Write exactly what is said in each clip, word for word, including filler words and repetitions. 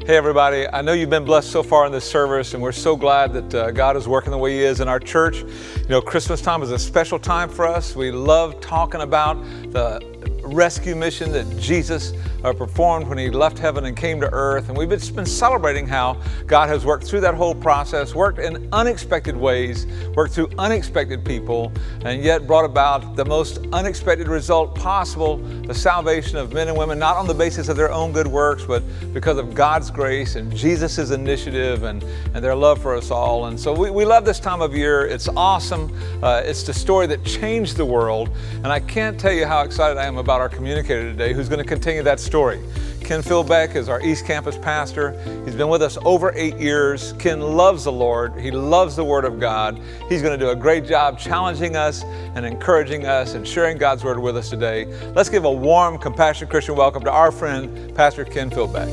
Hey everybody, I know you've been blessed so far in this service, and we're so glad that uh, God is working the way He is in our church. You know, Christmas time is a special time for us. We love talking about the rescue mission that Jesus uh, performed when He left heaven and came to earth. And we've just been celebrating how God has worked through that whole process, worked in unexpected ways, worked through unexpected people, and yet brought about the most unexpected result possible, the salvation of men and women, not on the basis of their own good works, but because of God's grace and Jesus' initiative and, and their love for us all. And so we, we love this time of year. It's awesome. Uh, it's the story that changed the world. And I can't tell you how excited I am about our communicator today who's going to continue that story. Ken Philbeck is our East Campus pastor. He's been with us over eight years. Ken loves the Lord. He loves the Word of God. He's going to do a great job challenging us and encouraging us and sharing God's Word with us today. Let's give a warm, compassionate Christian welcome to our friend, Pastor Ken Philbeck.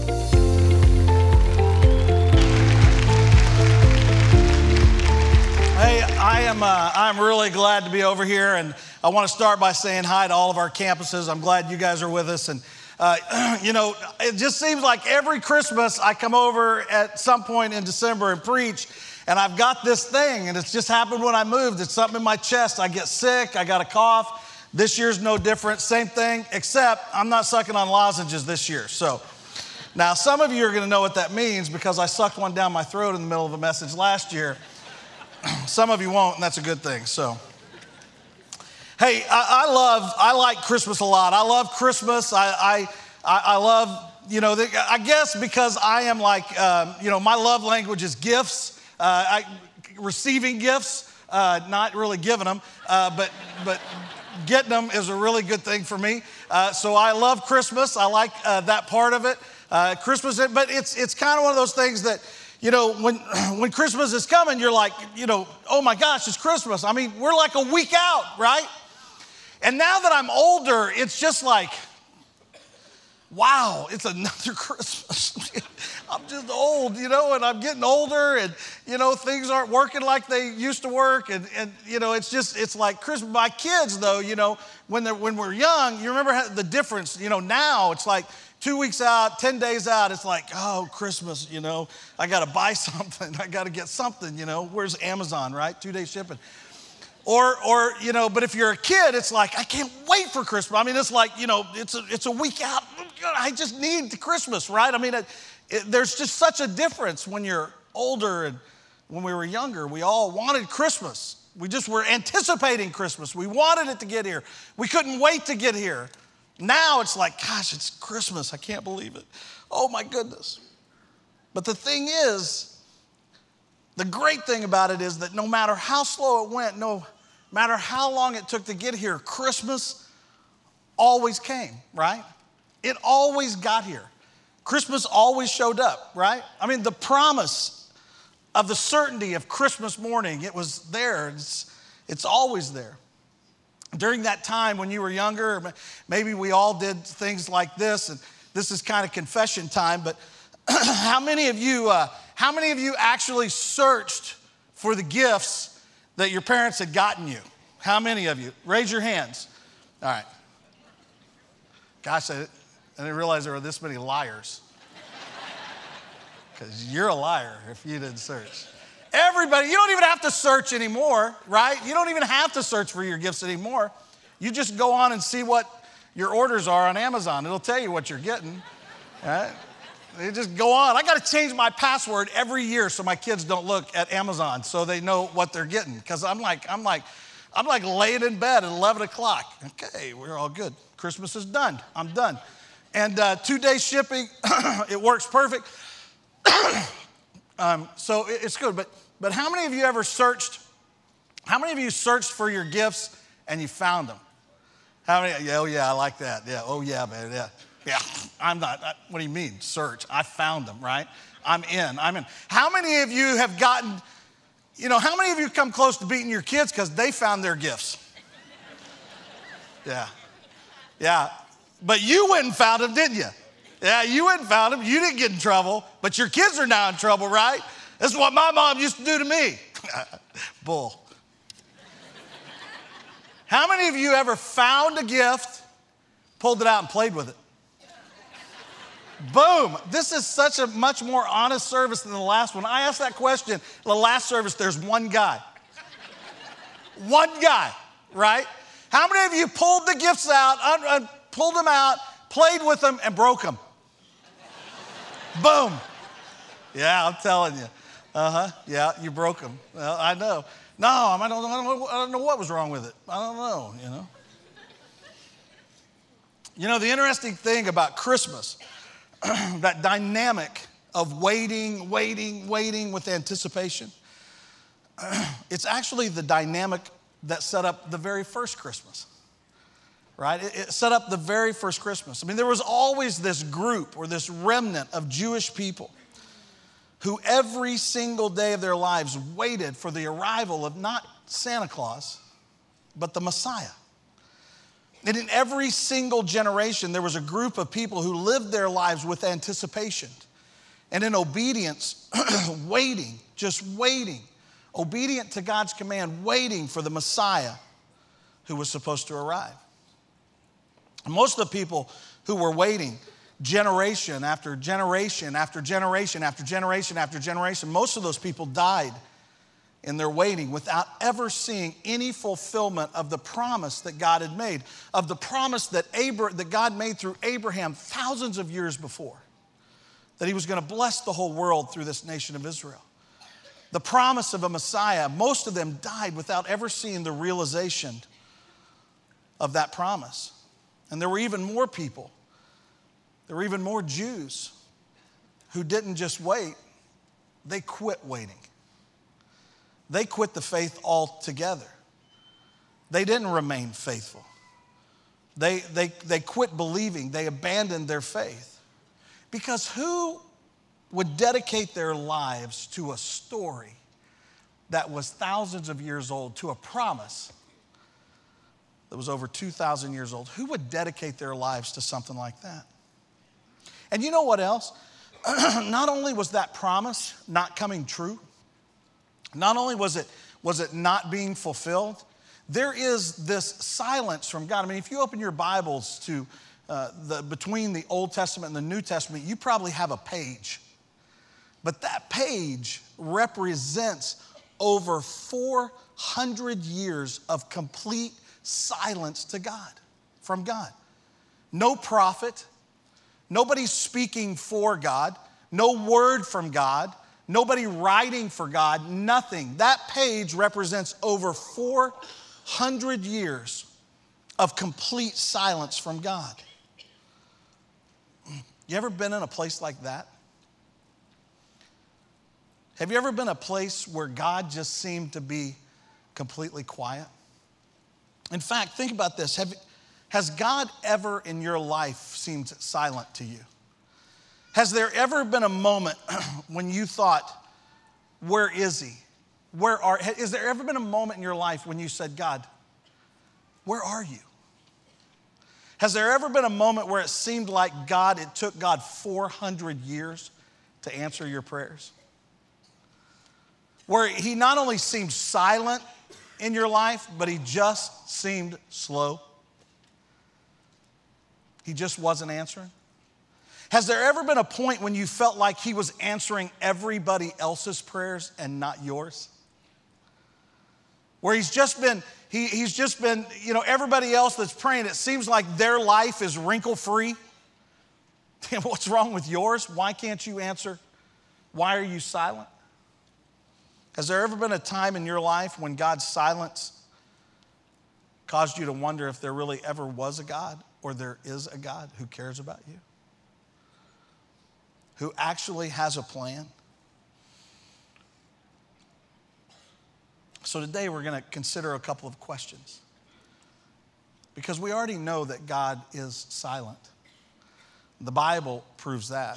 Hey, I am uh, I'm really glad to be over here, and I want to start by saying hi to all of our campuses. I'm glad you guys are with us, and uh, you know, it just seems like every Christmas I come over at some point in December and preach, and I've got this thing, and it's just happened when I moved. It's something in my chest. I get sick. I got a cough. This year's no different. Same thing, except I'm not sucking on lozenges this year. So now some of you are going to know what that means because I sucked one down my throat in the middle of a message last year. Some of you won't, and that's a good thing. So, hey, I, I love, I like Christmas a lot. I love Christmas. I, I, I love, you know, the, I guess because I am like, um, you know, my love language is gifts, uh, I, receiving gifts, uh, not really giving them, uh, but but getting them is a really good thing for me. Uh, so I love Christmas. I like uh, that part of it. Uh, Christmas, but it's it's kind of one of those things that, you know, when when Christmas is coming, you're like, you know, oh my gosh, it's Christmas. I mean, we're like a week out, right? And now that I'm older, it's just like, wow, it's another Christmas. I'm just old, you know, and I'm getting older, and, you know, things aren't working like they used to work. And, and you know, it's just, it's like Christmas. My kids, though, you know, when they're, when we're young, you remember how, the difference, you know, now it's like, Two weeks out, ten days out, it's like, oh, Christmas, you know, I got to buy something. I got to get something, you know. Where's Amazon, right? Two-day shipping. Or, or, you know, but if you're a kid, it's like, I can't wait for Christmas. I mean, it's like, you know, it's a, it's a week out. I just need the Christmas, right? I mean, it, it, there's just such a difference when you're older and when we were younger. We all wanted Christmas. We just were anticipating Christmas. We wanted it to get here. We couldn't wait to get here. Now it's like, gosh, it's Christmas. I can't believe it. Oh, my goodness. But the thing is, the great thing about it is that no matter how slow it went, no matter how long it took to get here, Christmas always came, right? It always got here. Christmas always showed up, right? I mean, the promise of the certainty of Christmas morning, it was there. It's, it's always there. During that time when you were younger, maybe we all did things like this, and this is kind of confession time, but how many of you, uh, how many of you actually searched for the gifts that your parents had gotten you? How many of you? Raise your hands. All right. Gosh, I, I didn't realize there were this many liars. Because you're a liar if you didn't search. Everybody, you don't even have to search anymore, right? You don't even have to search for your gifts anymore. You just go on and see what your orders are on Amazon. It'll tell you what you're getting, right? You just go on. I got to change my password every year so my kids don't look at Amazon so they know what they're getting. Because I'm like, I'm like, I'm like laying in bed at eleven o'clock. Okay, we're all good. Christmas is done. I'm done. And uh, two-day shipping, it works perfect. um, so it, it's good, but But how many of you ever searched, how many of you searched for your gifts and you found them? How many, yeah, oh yeah, I like that. Yeah, oh yeah, man, yeah. Yeah, I'm not, I, what do you mean, search? I found them, right? I'm in, I'm in. How many of you have gotten, you know, how many of you come close to beating your kids because they found their gifts? Yeah, yeah. But you went and found them, didn't you? Yeah, you went and found them. You didn't get in trouble, but your kids are now in trouble, right? This is what my mom used to do to me. Bull. How many of you ever found a gift, pulled it out and played with it? Boom. This is such a much more honest service than the last one. I asked that question. The last service, there's one guy. One guy, right? How many of you pulled the gifts out, un- un- pulled them out, played with them, and broke them? Boom. Yeah, I'm telling you. Uh-huh. Yeah, you broke them. Well, I know. No, I don't, I, don't know, I don't know what was wrong with it. I don't know, you know. You know, the interesting thing about Christmas, that dynamic of waiting, waiting, waiting with anticipation, it's actually the dynamic that set up the very first Christmas, right? It, it set up the very first Christmas. I mean, there was always this group or this remnant of Jewish people who every single day of their lives waited for the arrival of not Santa Claus, but the Messiah. And in every single generation, there was a group of people who lived their lives with anticipation and in obedience, waiting, just waiting, obedient to God's command, waiting for the Messiah who was supposed to arrive. And most of the people who were waiting, generation after generation after generation after generation after generation, most of those people died in their waiting without ever seeing any fulfillment of the promise that God had made, of the promise that, Abra- that God made through Abraham thousands of years before, that he was going to bless the whole world through this nation of Israel. The promise of a Messiah, most of them died without ever seeing the realization of that promise. And there were even more people, there were even more Jews who didn't just wait, they quit waiting. They quit the faith altogether. They didn't remain faithful. They, they, they quit believing. They abandoned their faith. Because who would dedicate their lives to a story that was thousands of years old, to a promise that was over two thousand years old? Who would dedicate their lives to something like that? And you know what else? Not only was that promise not coming true, not only was it, was it not being fulfilled, there is this silence from God. I mean, if you open your Bibles to uh, the between the Old Testament and the New Testament, you probably have a page. But that page represents over four hundred years of complete silence to God, from God. No prophet, nobody speaking for God, no word from God, nobody writing for God, nothing. That page represents over four hundred years of complete silence from God. You ever been in a place like that? Have you ever been a place where God just seemed to be completely quiet? In fact, think about this. Have, has God ever in your life seemed silent to you? Has there ever been a moment when you thought, where is he? Where are, has there ever been a moment in your life when you said, God, where are you? Has there ever been a moment where it seemed like God, it took God four hundred years to answer your prayers? Where he not only seemed silent in your life, but he just seemed slow? He just wasn't answering? Has there ever been a point when you felt like he was answering everybody else's prayers and not yours? Where he's just been, he, he's just been, you know, everybody else that's praying, it seems like their life is wrinkle-free. What's wrong with yours? Why can't you answer? Why are you silent? Has there ever been a time in your life when God's silence caused you to wonder if there really ever was a God, or there is a God who cares about you, who actually has a plan? So today we're going to consider a couple of questions, because we already know that God is silent. The Bible proves that,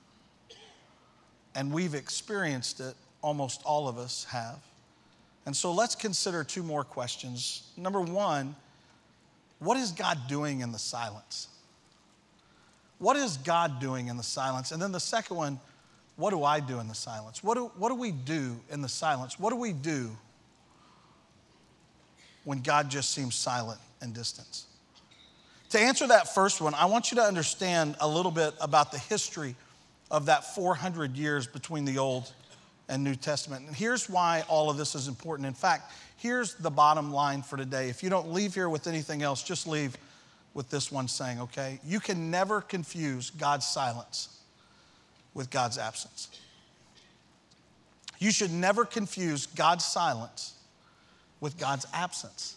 and we've experienced it. Almost all of us have. And so let's consider two more questions. Number one, what is God doing in the silence? What is God doing in the silence? And then the second one, what do I do in the silence? What do, what do we do in the silence? What do we do when God just seems silent and distant? To answer that first one, I want you to understand a little bit about the history of that four hundred years between the Old and New Testament. And here's why all of this is important. In fact, here's the bottom line for today. If you don't leave here with anything else, just leave with this one saying, okay? You can never confuse God's silence with God's absence. You should never confuse God's silence with God's absence.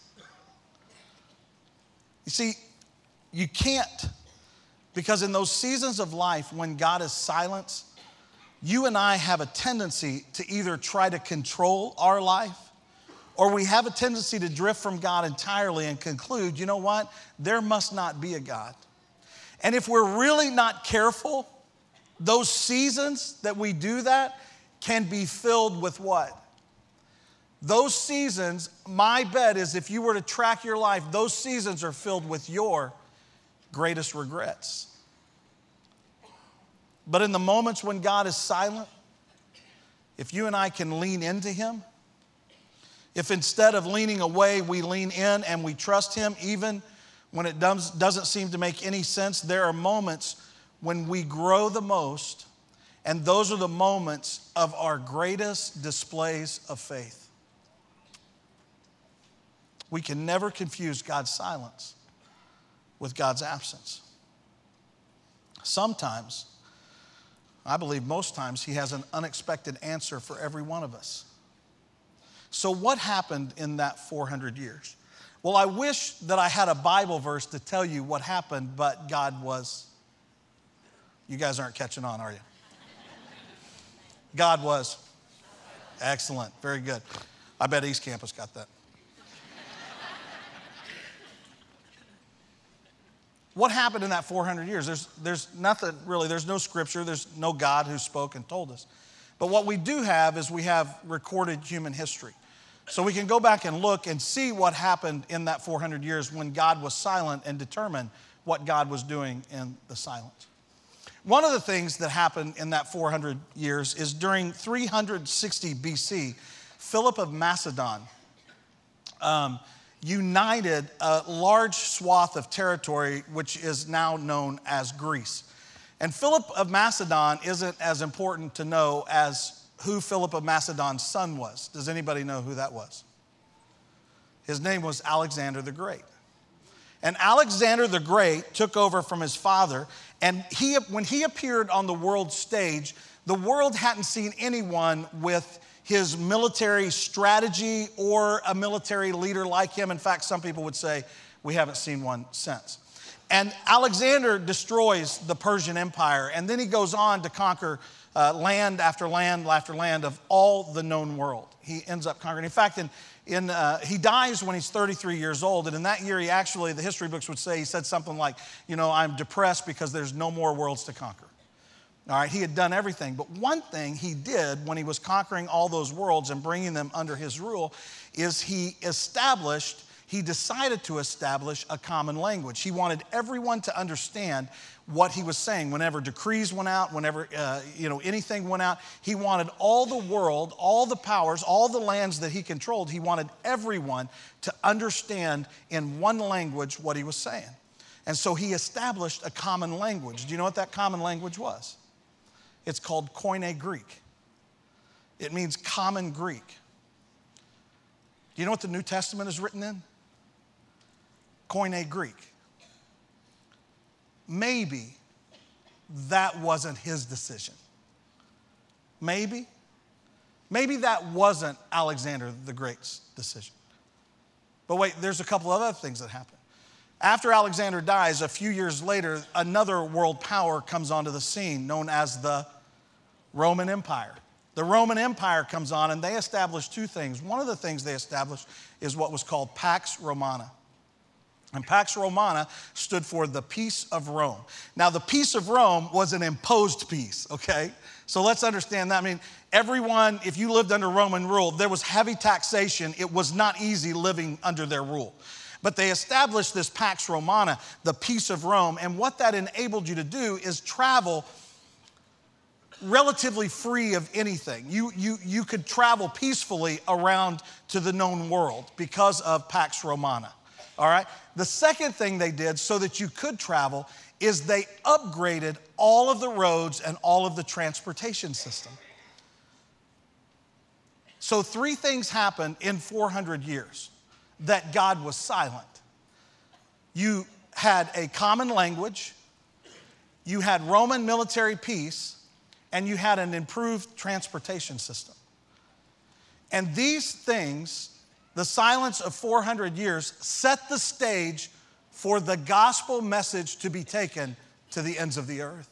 You see, you can't, because in those seasons of life when God is silent, you and I have a tendency to either try to control our life, or we have a tendency to drift from God entirely and conclude, you know what? There must not be a God. And if we're really not careful, those seasons that we do that can be filled with what? Those seasons, my bet is if you were to track your life, those seasons are filled with your greatest regrets. But in the moments when God is silent, if you and I can lean into Him, if instead of leaning away, we lean in and we trust Him, even when it does, doesn't seem to make any sense, there are moments when we grow the most, and those are the moments of our greatest displays of faith. We can never confuse God's silence with God's absence. Sometimes, I believe most times, He has an unexpected answer for every one of us. So what happened in that four hundred years? Well, I wish that I had a Bible verse to tell you what happened, but God was. You guys aren't catching on, are you? God was. Excellent. Very good. I bet East Campus got that. What happened in that four hundred years? There's, there's nothing really, there's no scripture, there's no God who spoke and told us. But what we do have is we have recorded human history. So we can go back and look and see what happened in that four hundred years when God was silent and determine what God was doing in the silence. One of the things that happened in that four hundred years is during three hundred sixty B C, Philip of Macedon um, united a large swath of territory, which is now known as Greece. And Philip of Macedon isn't as important to know as who Philip of Macedon's son was. Does anybody know who that was? His name was Alexander the Great. And Alexander the Great took over from his father, and he, when he appeared on the world stage, the world hadn't seen anyone with his military strategy or a military leader like him. In fact, some people would say we haven't seen one since. And Alexander destroys the Persian Empire, and then he goes on to conquer uh, land after land after land of all the known world. He ends up conquering. In fact, in, in, uh, he dies when he's thirty-three years old, and in that year, he actually, the history books would say, he said something like, you know, I'm depressed because there's no more worlds to conquer. All right, he had done everything. But one thing he did when he was conquering all those worlds and bringing them under his rule is he established, he decided to establish a common language. He wanted everyone to understand what he was saying. Whenever decrees went out, whenever uh, you know anything went out, he wanted all the world, all the powers, all the lands that he controlled, he wanted everyone to understand in one language what he was saying. And so he established a common language. Do you know what that common language was? It's called Koine Greek. It means common Greek. Do you know what the New Testament is written in? Koine Greek. Maybe that wasn't his decision. Maybe. Maybe that wasn't Alexander the Great's decision. But wait, there's a couple of other things that happen. After Alexander dies, a few years later, another world power comes onto the scene known as the Roman Empire. The Roman Empire comes on, and they establish two things. One of the things they established is what was called Pax Romana. And Pax Romana stood for the peace of Rome. Now, the peace of Rome was an imposed peace, okay? So let's understand that. I mean, everyone, if you lived under Roman rule, there was heavy taxation. It was not easy living under their rule. But they established this Pax Romana, the peace of Rome, and what that enabled you to do is travel relatively free of anything. You, you, you could travel peacefully around to the known world because of Pax Romana. all right? The second thing they did so that you could travel is they upgraded all of the roads and all of the transportation system. So three things happened in four hundred years that God was silent. You had a common language, you had Roman military peace, and you had an improved transportation system. And these things, the silence of four hundred years, set the stage for the gospel message to be taken to the ends of the earth.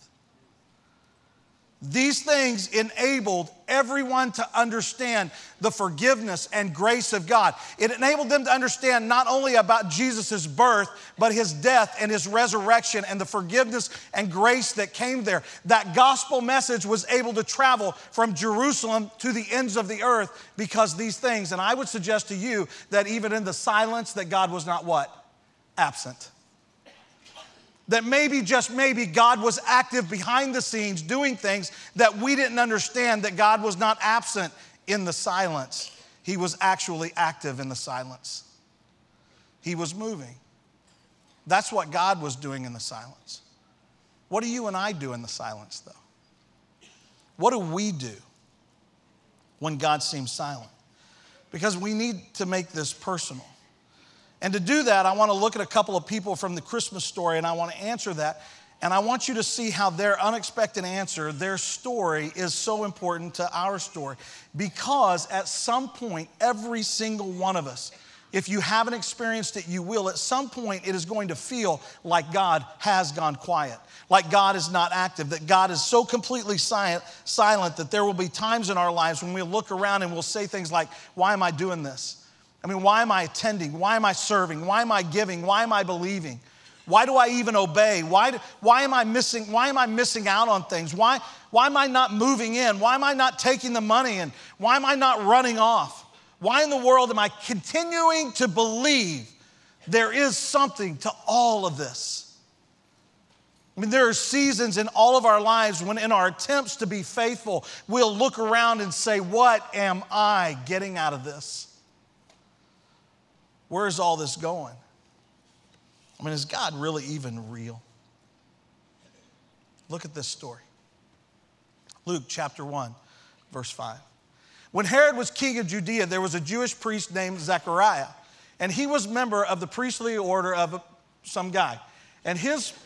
These things enabled everyone to understand the forgiveness and grace of God. It enabled them to understand not only about Jesus' birth, but his death and his resurrection and the forgiveness and grace that came there. That gospel message was able to travel from Jerusalem to the ends of the earth because these things. And I would suggest to you that even in the silence, that God was not what? Absent. That maybe, just maybe, God was active behind the scenes doing things that we didn't understand, that God was not absent in the silence. He was actually active in the silence. He was moving. That's what God was doing in the silence. What do you and I do in the silence, though? What do we do when God seems silent? Because we need to make this personal. And to do that, I want to look at a couple of people from the Christmas story, and I want to answer that. And I want you to see how their unexpected answer, their story, is so important to our story. Because at some point, every single one of us, if you haven't experienced it, you will. At some point, it is going to feel like God has gone quiet, like God is not active, that God is so completely silent, silent that there will be times in our lives when we'll look around and we'll say things like, why am I doing this? I mean, why am I attending? Why am I serving? Why am I giving? Why am I believing? Why do I even obey? Why, do, why am I missing, why am I missing out on things? Why, why am I not moving in? Why am I not taking the money in? Why am I not running off? Why in the world am I continuing to believe there is something to all of this? I mean, there are seasons in all of our lives when in our attempts to be faithful, we'll look around and say, what am I getting out of this? Where is all this going? I mean, is God really even real? Look at this story. Luke chapter one, verse five. When Herod was king of Judea, there was a Jewish priest named Zechariah, and he was member of the priestly order of some guy. And his,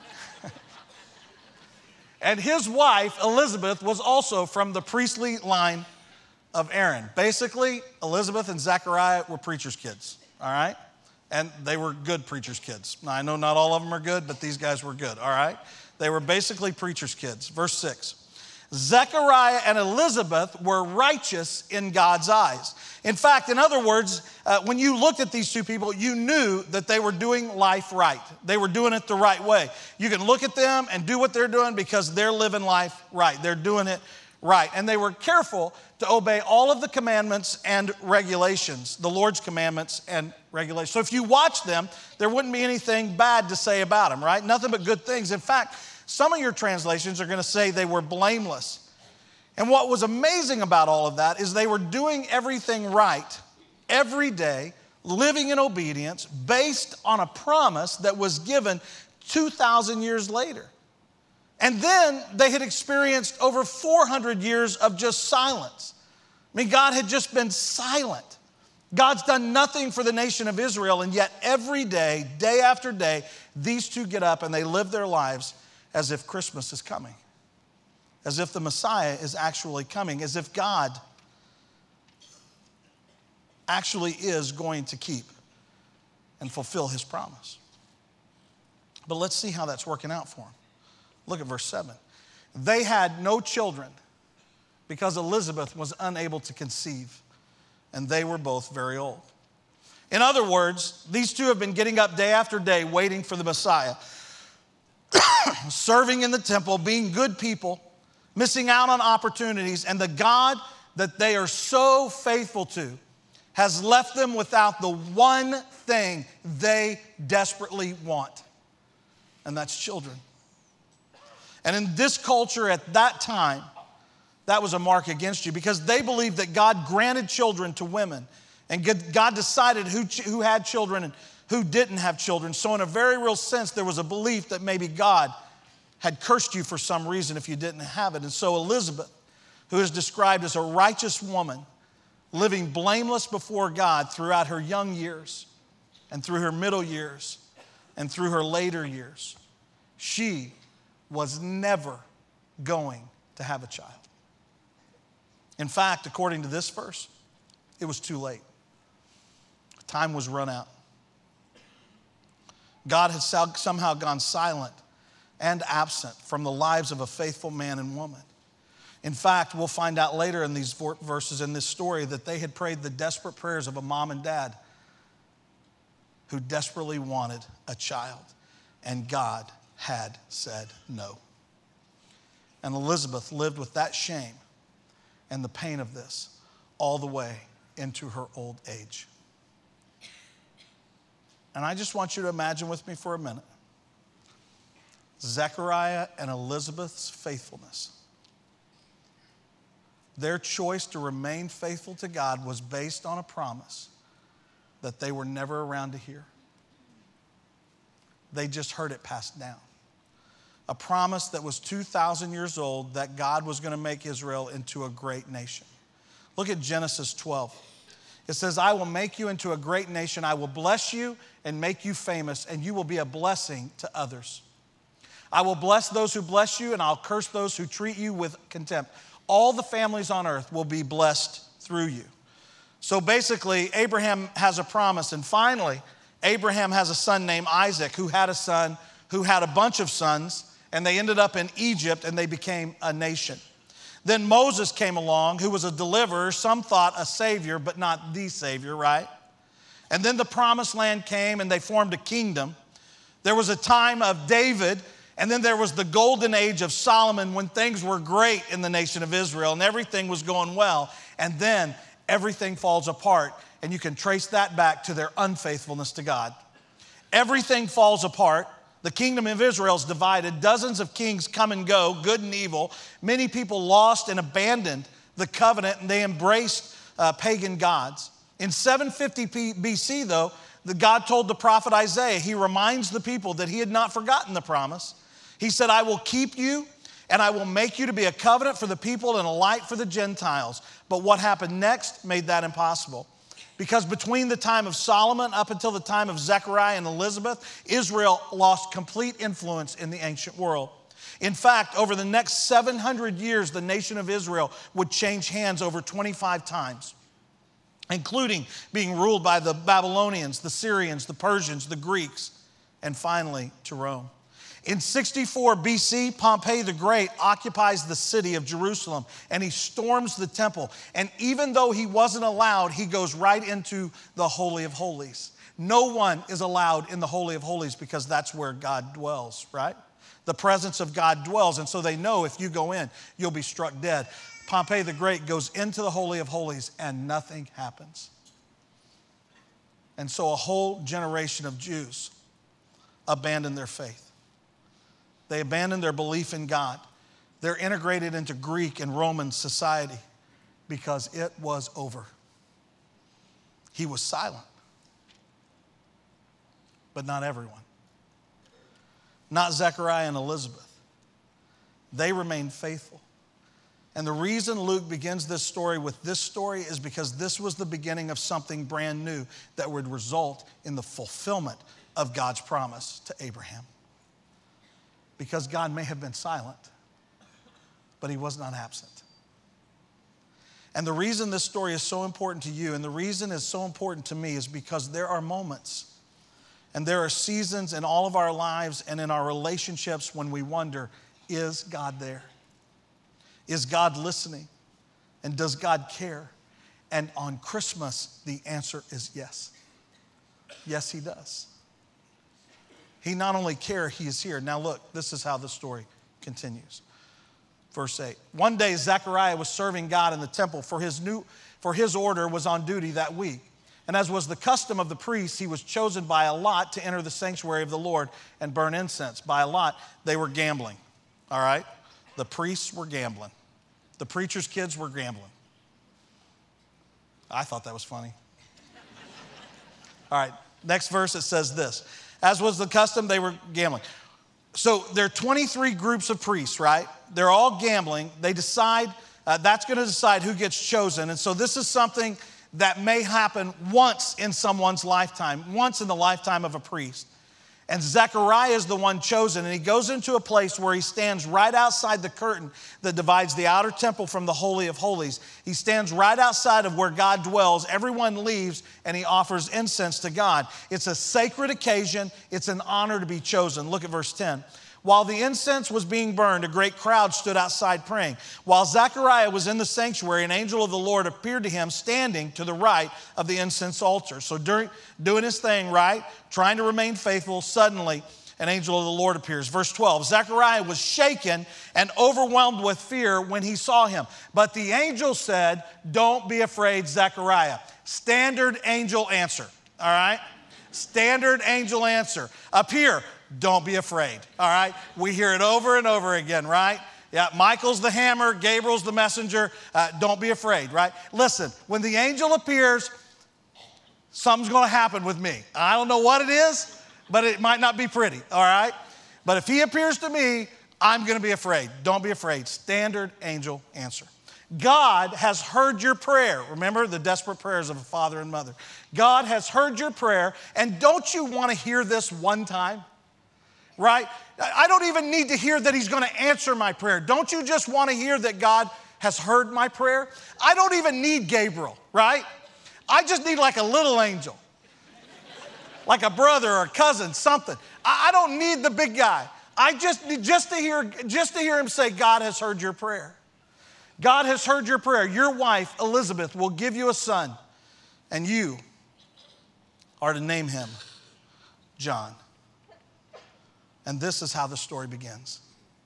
and his wife, Elizabeth, was also from the priestly line of Aaron. Basically, Elizabeth and Zechariah were preachers' kids. All right? And they were good preachers' kids. Now, I know not all of them are good, but these guys were good, all right? They were basically preachers' kids. Verse six. Zechariah and Elizabeth were righteous in God's eyes. In fact, in other words, uh, when you looked at these two people, you knew that they were doing life right. They were doing it the right way. You can look at them and do what they're doing because they're living life right. They're doing it right. And they were careful to obey all of the commandments and regulations, the Lord's commandments and regulations. So if you watch them, there wouldn't be anything bad to say about them, right? Nothing but good things. In fact, some of your translations are going to say they were blameless. And what was amazing about all of that is they were doing everything right every day, living in obedience based on a promise that was given two thousand years later. And then they had experienced over four hundred years of just silence. I mean, God had just been silent. God's done nothing for the nation of Israel, and yet every day, day after day, these two get up and they live their lives as if Christmas is coming, as if the Messiah is actually coming, as if God actually is going to keep and fulfill his promise. But let's see how that's working out for them. Look at verse seven. They had no children because Elizabeth was unable to conceive, and they were both very old. In other words, these two have been getting up day after day waiting for the Messiah, serving in the temple, being good people, missing out on opportunities, and the God that they are so faithful to has left them without the one thing they desperately want, and that's children. And in this culture at that time, that was a mark against you because they believed that God granted children to women, and God decided who, who had children and who didn't have children. So in a very real sense, there was a belief that maybe God had cursed you for some reason if you didn't have it. And so Elizabeth, who is described as a righteous woman, living blameless before God throughout her young years and through her middle years and through her later years, she was never going to have a child. In fact, according to this verse, it was too late. Time was run out. God had somehow gone silent and absent from the lives of a faithful man and woman. In fact, we'll find out later in these verses in this story that they had prayed the desperate prayers of a mom and dad who desperately wanted a child, and God had said no. And Elizabeth lived with that shame and the pain of this all the way into her old age. And I just want you to imagine with me for a minute Zechariah and Elizabeth's faithfulness. Their choice to remain faithful to God was based on a promise that they were never around to hear. They just heard it passed down. A promise that was two thousand years old that God was going to make Israel into a great nation. Look at Genesis twelve. It says, I will make you into a great nation. I will bless you and make you famous, and you will be a blessing to others. I will bless those who bless you, and I'll curse those who treat you with contempt. All the families on earth will be blessed through you. So basically, Abraham has a promise. And finally, Abraham has a son named Isaac who had a son who had a bunch of sons, and they ended up in Egypt, and they became a nation. Then Moses came along, who was a deliverer, some thought a savior, but not the savior, right? And then the promised land came, and they formed a kingdom. There was a time of David, and then there was the golden age of Solomon when things were great in the nation of Israel and everything was going well. And then everything falls apart, and you can trace that back to their unfaithfulness to God. Everything falls apart. The kingdom of Israel is divided. Dozens of kings come and go, good and evil. Many people lost and abandoned the covenant, and they embraced uh, pagan gods. In seven fifty B C, though, the God told the prophet Isaiah, he reminds the people that he had not forgotten the promise. He said, I will keep you, and I will make you to be a covenant for the people and a light for the Gentiles. But what happened next made that impossible. Because between the time of Solomon up until the time of Zechariah and Elizabeth, Israel lost complete influence in the ancient world. In fact, over the next seven hundred years, the nation of Israel would change hands over twenty-five times, including being ruled by the Babylonians, the Syrians, the Persians, the Greeks, and finally to Rome. In sixty-four B C, Pompey the Great occupies the city of Jerusalem, and he storms the temple. And even though he wasn't allowed, he goes right into the Holy of Holies. No one is allowed in the Holy of Holies because that's where God dwells, right? The presence of God dwells, and so they know if you go in, you'll be struck dead. Pompey the Great goes into the Holy of Holies, and nothing happens. And so a whole generation of Jews abandoned their faith. They abandoned their belief in God. They're integrated into Greek and Roman society because it was over. He was silent, but not everyone. Not Zechariah and Elizabeth. They remained faithful. And the reason Luke begins this story with this story is because this was the beginning of something brand new that would result in the fulfillment of God's promise to Abraham. Because God may have been silent, but he was not absent. And the reason this story is so important to you and the reason it's so important to me is because there are moments and there are seasons in all of our lives and in our relationships when we wonder, is God there? Is God listening? And does God care? And on Christmas, the answer is yes. Yes, he does. He not only cares, he is here. Now look, this is how the story continues. Verse eight. One day Zechariah was serving God in the temple, for his new for his order was on duty that week. And as was the custom of the priests, he was chosen by a lot to enter the sanctuary of the Lord and burn incense. By a lot, they were gambling. All right? The priests were gambling. The preacher's kids were gambling. I thought that was funny. All right. Next verse, it says this. As was the custom, they were gambling. So there are twenty-three groups of priests, right? They're all gambling. They decide, uh, that's going to decide who gets chosen. And so this is something that may happen once in someone's lifetime, once in the lifetime of a priest. And Zechariah is the one chosen, and he goes into a place where he stands right outside the curtain that divides the outer temple from the Holy of Holies. He stands right outside of where God dwells. Everyone leaves, and he offers incense to God. It's a sacred occasion. It's an honor to be chosen. Look at verse ten. While the incense was being burned, a great crowd stood outside praying. While Zechariah was in the sanctuary, an angel of the Lord appeared to him standing to the right of the incense altar. So during doing his thing, right, trying to remain faithful, suddenly an angel of the Lord appears. Verse twelve, Zechariah was shaken and overwhelmed with fear when he saw him. But the angel said, don't be afraid, Zechariah. Standard angel answer, all right? Standard angel answer. Up here, don't be afraid, all right? We hear it over and over again, right? Yeah, Michael's the hammer, Gabriel's the messenger. Uh, don't be afraid, right? Listen, when the angel appears, something's going to happen with me. I don't know what it is, but it might not be pretty, all right? But if he appears to me, I'm going to be afraid. Don't be afraid. Standard angel answer. God has heard your prayer. Remember the desperate prayers of a father and mother. God has heard your prayer, and don't you want to hear this one time? Right? I don't even need to hear that he's going to answer my prayer. Don't you just want to hear that God has heard my prayer? I don't even need Gabriel, right? I just need like a little angel, like a brother or a cousin, something. I don't need the big guy. I just need just to hear, just to hear him say, God has heard your prayer. God has heard your prayer. Your wife, Elizabeth, will give you a son, and you are to name him John. And this is how the story begins.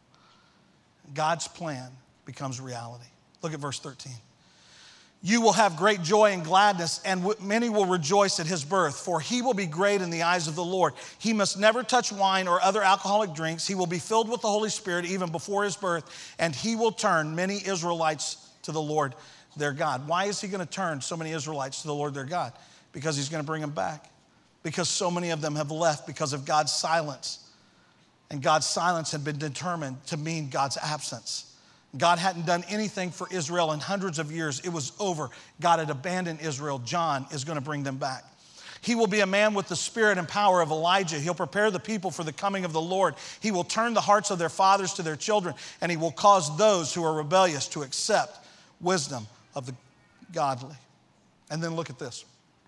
God's plan becomes reality. Look at verse thirteen. You will have great joy and gladness, and many will rejoice at his birth, for he will be great in the eyes of the Lord. He must never touch wine or other alcoholic drinks. He will be filled with the Holy Spirit even before his birth, and he will turn many Israelites to the Lord their God. Why is he going to turn so many Israelites to the Lord their God? Because he's going to bring them back. Because so many of them have left because of God's silence. And God's silence had been determined to mean God's absence. God hadn't done anything for Israel in hundreds of years. It was over. God had abandoned Israel. John is going to bring them back. He will be a man with the spirit and power of Elijah. He'll prepare the people for the coming of the Lord. He will turn the hearts of their fathers to their children, and he will cause those who are rebellious to accept wisdom of the godly. And then look at this.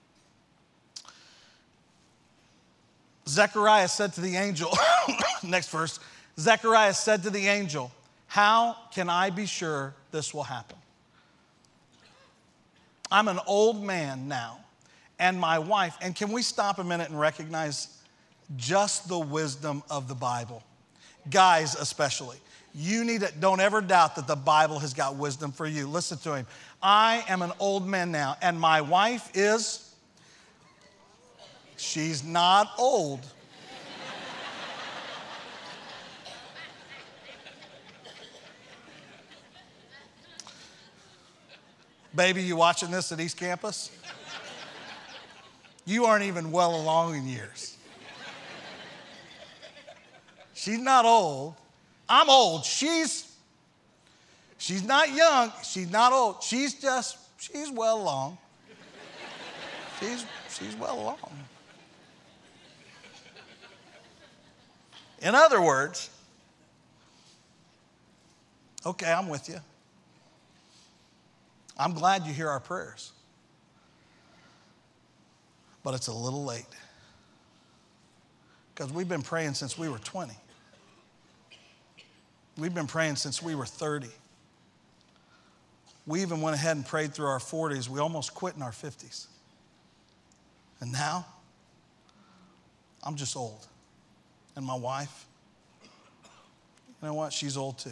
Zechariah said to the angel, next verse, Zechariah said to the angel, how can I be sure this will happen? I'm an old man now, and my wife, and can we stop a minute and recognize just the wisdom of the Bible? Guys especially, you need to, don't ever doubt that the Bible has got wisdom for you. Listen to him. I am an old man now, and my wife is... She's not old. Baby, you watching this at East Campus? You aren't even well along in years. She's not old. I'm old. She's, she's not young. She's not old. She's just, she's well along. She's, she's well along. In other words, okay, I'm with you. I'm glad you hear our prayers. But it's a little late. Because we've been praying since we were twenty. We've been praying since we were thirty. We even went ahead and prayed through our forties. We almost quit in our fifties. And now, I'm just old. And my wife, you know what? She's old too.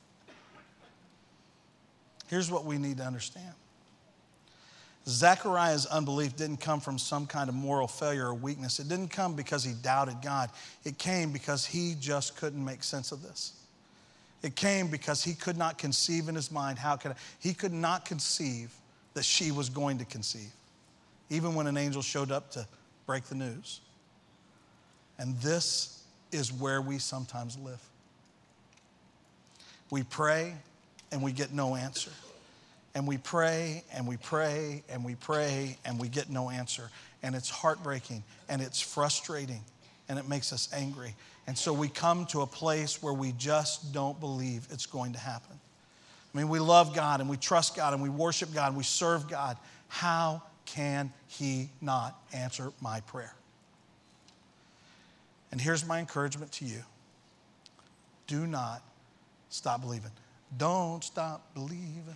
Here's what we need to understand. Zechariah's unbelief didn't come from some kind of moral failure or weakness. It didn't come because he doubted God. It came because he just couldn't make sense of this. It came because he could not conceive in his mind. How could I? He could not conceive that she was going to conceive, even when an angel showed up to break the news. And this is where we sometimes live. We pray and we get no answer. And we pray and we pray and we pray and we get no answer. And it's heartbreaking and it's frustrating and it makes us angry. And so we come to a place where we just don't believe it's going to happen. I mean, we love God and we trust God and we worship God and we serve God. How can He not answer my prayer? And here's my encouragement to you. Do not stop believing. Don't stop believing.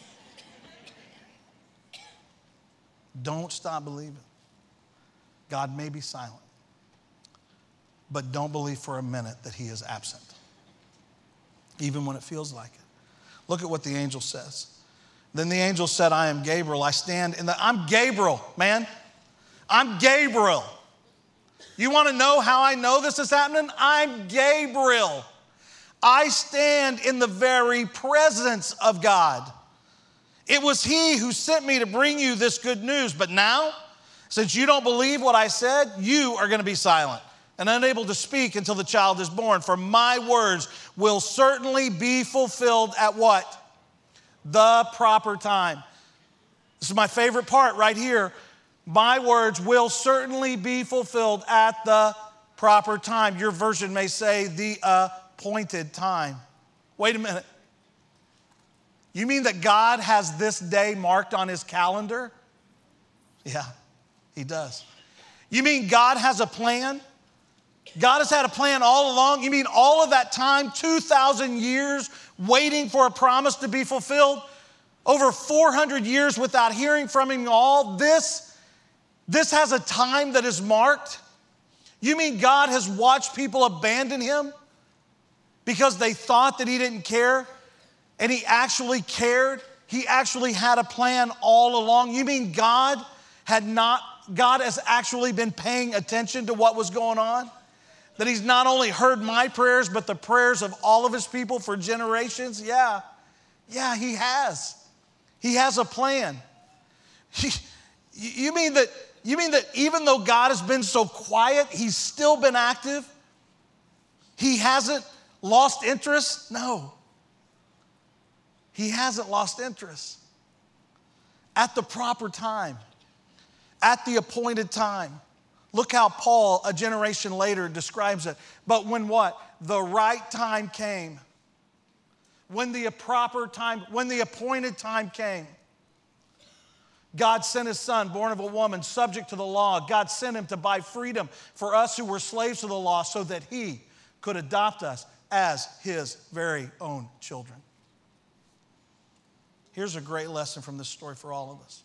Don't stop believing. God may be silent, but don't believe for a minute that He is absent, even when it feels like it. Look at what the angel says. Then the angel said, I am Gabriel. I stand in the, I'm Gabriel, man. I'm Gabriel. You want to know how I know this is happening? I'm Gabriel. I stand in the very presence of God. It was He who sent me to bring you this good news. But now, since you don't believe what I said, you are going to be silent and unable to speak until the child is born. For my words will certainly be fulfilled at what? The proper time. This is my favorite part right here. My words will certainly be fulfilled at the proper time. Your version may say the appointed time. Wait a minute. You mean that God has this day marked on His calendar? Yeah, He does. You mean God has a plan? God has had a plan all along? You mean all of that time, two thousand years, waiting for a promise to be fulfilled? Over four hundred years without hearing from Him all? This, this has a time that is marked? You mean God has watched people abandon Him because they thought that He didn't care? And He actually cared? He actually had a plan all along? You mean God had not, God has actually been paying attention to what was going on? That He's not only heard my prayers, but the prayers of all of His people for generations? Yeah, yeah, He has. He has a plan. He, you mean that, you mean that even though God has been so quiet, He's still been active? He hasn't lost interest? No. He hasn't lost interest. At the proper time, at the appointed time. Look how Paul, a generation later, describes it. But when what? The right time came. When the proper time, when the appointed time came. God sent His Son, born of a woman, subject to the law. God sent Him to buy freedom for us who were slaves to the law so that He could adopt us as His very own children. Here's a great lesson from this story for all of us.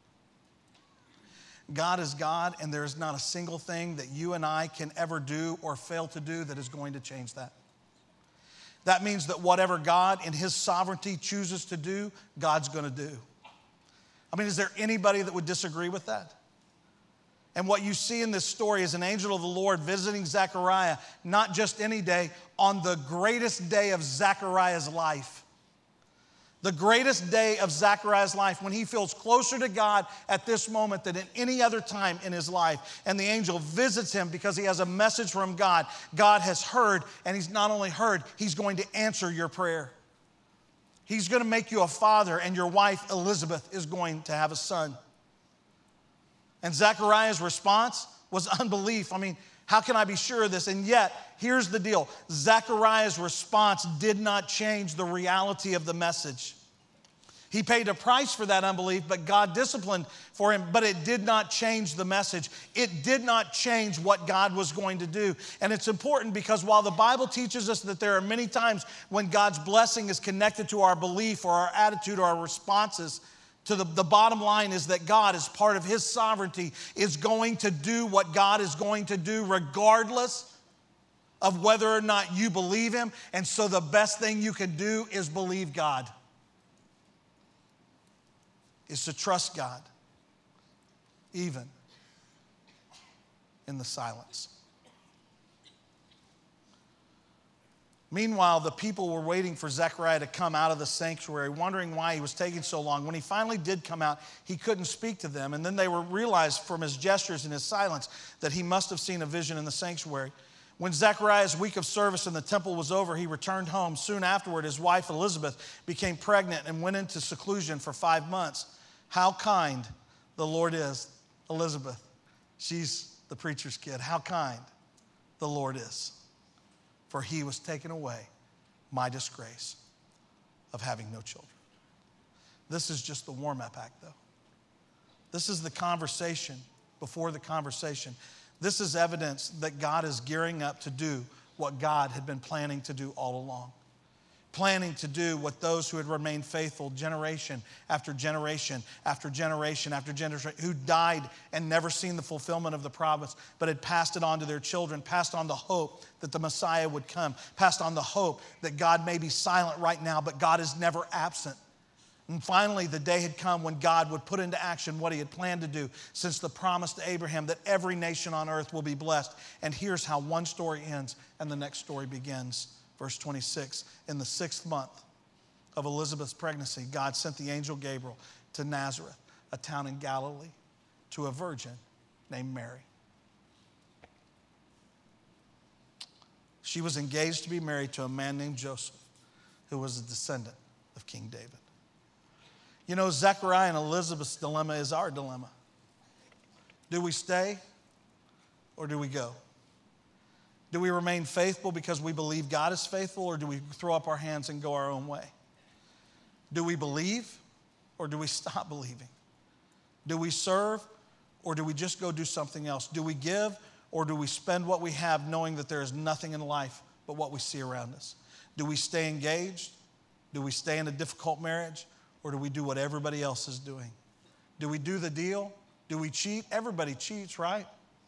God is God, and there is not a single thing that you and I can ever do or fail to do that is going to change that. That means that whatever God in His sovereignty chooses to do, God's going to do. I mean, is there anybody that would disagree with that? And what you see in this story is an angel of the Lord visiting Zechariah, not just any day, on the greatest day of Zechariah's life. The greatest day of Zechariah's life, when he feels closer to God at this moment than at any other time in his life. And the angel visits him because he has a message from God. God has heard, and He's not only heard, He's going to answer your prayer. He's going to make you a father, and your wife, Elizabeth, is going to have a son. And Zechariah's response was unbelief. I mean, how can I be sure of this? And yet, here's the deal. Zechariah's response did not change the reality of the message. He paid a price for that unbelief, but God disciplined for him, but it did not change the message. It did not change what God was going to do. And it's important because while the Bible teaches us that there are many times when God's blessing is connected to our belief or our attitude or our responses, to the, the bottom line is that God, as part of His sovereignty, is going to do what God is going to do regardless of whether or not you believe Him. And so the best thing you can do is believe God. Is to trust God, even in the silence. Meanwhile, the people were waiting for Zechariah to come out of the sanctuary, wondering why he was taking so long. When he finally did come out, he couldn't speak to them. And then they were realized from his gestures and his silence that he must have seen a vision in the sanctuary. When Zechariah's week of service in the temple was over, he returned home. Soon afterward, his wife Elizabeth became pregnant and went into seclusion for five months. How kind the Lord is. Elizabeth, she's the preacher's kid. How kind the Lord is. For he was taken away my disgrace of having no children. This is just the warm-up act, though. This is the conversation before the conversation. This is evidence that God is gearing up to do what God had been planning to do all along. Planning to do what those who had remained faithful generation after generation after generation after generation, who died and never seen the fulfillment of the promise, but had passed it on to their children, passed on the hope that the Messiah would come, passed on the hope that God may be silent right now, but God is never absent. And finally, the day had come when God would put into action what he had planned to do since the promise to Abraham that every nation on earth will be blessed. And here's how one story ends and the next story begins. Verse twenty-six, in the sixth month of Elizabeth's pregnancy, God sent the angel Gabriel to Nazareth, a town in Galilee, to a virgin named Mary. She was engaged to be married to a man named Joseph, who was a descendant of King David. You know, Zechariah and Elizabeth's dilemma is our dilemma. Do we stay or do we go? Do we remain faithful because we believe God is faithful, or do we throw up our hands and go our own way? Do we believe or do we stop believing? Do we serve or do we just go do something else? Do we give or do we spend what we have knowing that there is nothing in life but what we see around us? Do we stay engaged? Do we stay in a difficult marriage, or do we do what everybody else is doing? Do we do the deal? Do we cheat? Everybody cheats, right?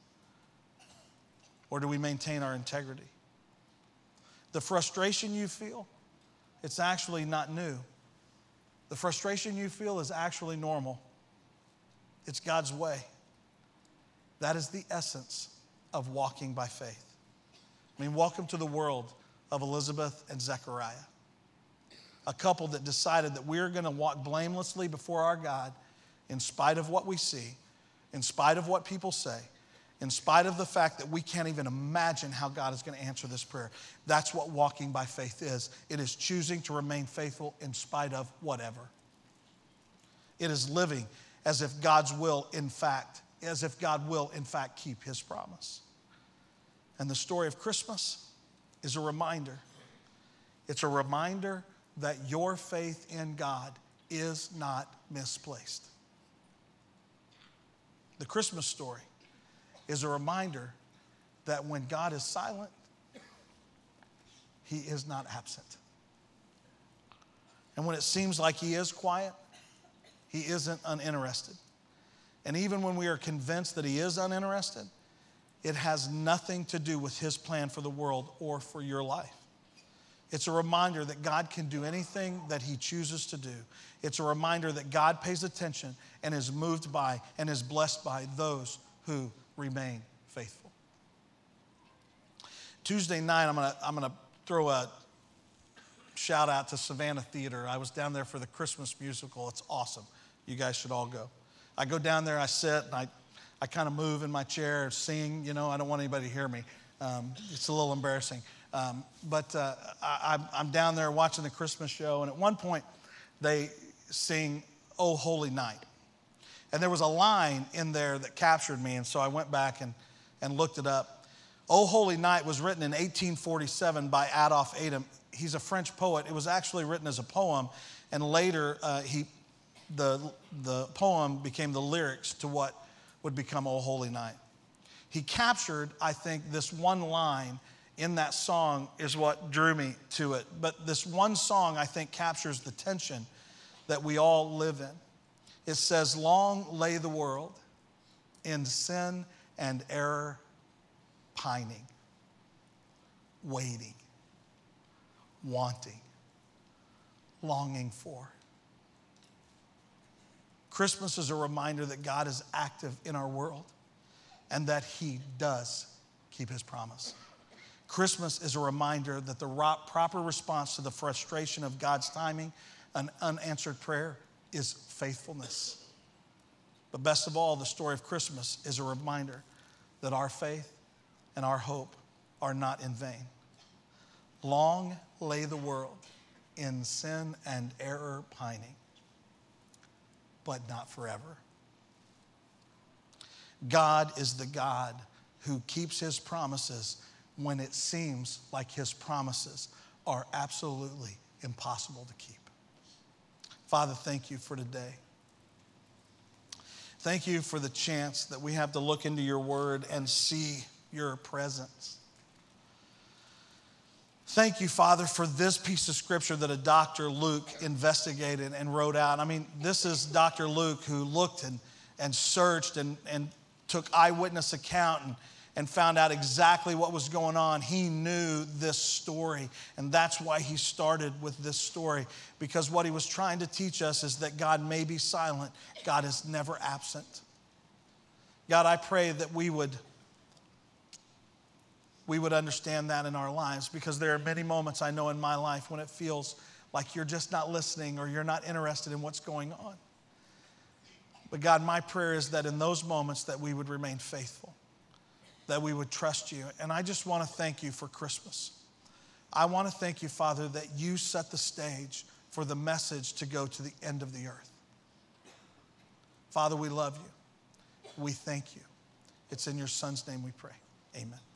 Or do we maintain our integrity? The frustration you feel, it's actually not new. The frustration you feel is actually normal. It's God's way. That is the essence of walking by faith. I mean, welcome to the world of Elizabeth and Zechariah, a couple that decided that we're going to walk blamelessly before our God in spite of what we see, in spite of what people say, in spite of the fact that we can't even imagine how God is going to answer this prayer. That's what walking by faith is. It is choosing to remain faithful in spite of whatever. It is living as if God's will, in fact, as if God will, in fact, keep his promise. And the story of Christmas is a reminder. It's a reminder that your faith in God is not misplaced. The Christmas story is a reminder that when God is silent, he is not absent. And when it seems like he is quiet, he isn't uninterested. And even when we are convinced that he is uninterested, it has nothing to do with his plan for the world or for your life. It's a reminder that God can do anything that he chooses to do. It's a reminder that God pays attention and is moved by and is blessed by those who remain faithful. Tuesday night, I'm gonna, I'm gonna throw a shout out to Savannah Theater. I was down there for the Christmas musical. It's awesome. You guys should all go. I go down there, I sit, and I, I kind of move in my chair, sing, you know, I don't want anybody to hear me. Um, it's a little embarrassing. Um, but uh, I, I'm down there watching the Christmas show, and at one point, they sing, "O Holy Night." And there was a line in there that captured me, and so I went back and, and looked it up. "O Holy Night" was written in eighteen forty-seven by Adolphe Adam. He's a French poet. It was actually written as a poem, and later uh, he, the, the poem became the lyrics to what would become "O Holy Night." He captured, I think, this one line in that song is what drew me to it. But this one song, I think, captures the tension that we all live in. It says, "Long lay the world in sin and error, pining, waiting, wanting, longing for." Christmas is a reminder that God is active in our world and that he does keep his promise. Christmas is a reminder that the ro- proper response to the frustration of God's timing, an unanswered prayer, is faithfulness. But best of all, the story of Christmas is a reminder that our faith and our hope are not in vain. Long lay the world in sin and error pining, but not forever. God is the God who keeps his promises when it seems like his promises are absolutely impossible to keep. Father, thank you for today. Thank you for the chance that we have to look into your word and see your presence. Thank you, Father, for this piece of scripture that a Doctor Luke investigated and wrote out. I mean, this is Doctor Luke who looked and, and searched and, and took eyewitness account and, and found out exactly what was going on. He knew this story, and that's why he started with this story, because what he was trying to teach us is that God may be silent. God is never absent. God, I pray that we would we would understand that in our lives, because there are many moments I know in my life when it feels like you're just not listening or you're not interested in what's going on. But God, my prayer is that in those moments that we would remain faithful, that we would trust you. And I just want to thank you for Christmas. I want to thank you, Father, that you set the stage for the message to go to the end of the earth. Father, we love you. We thank you. It's in your Son's name we pray. Amen.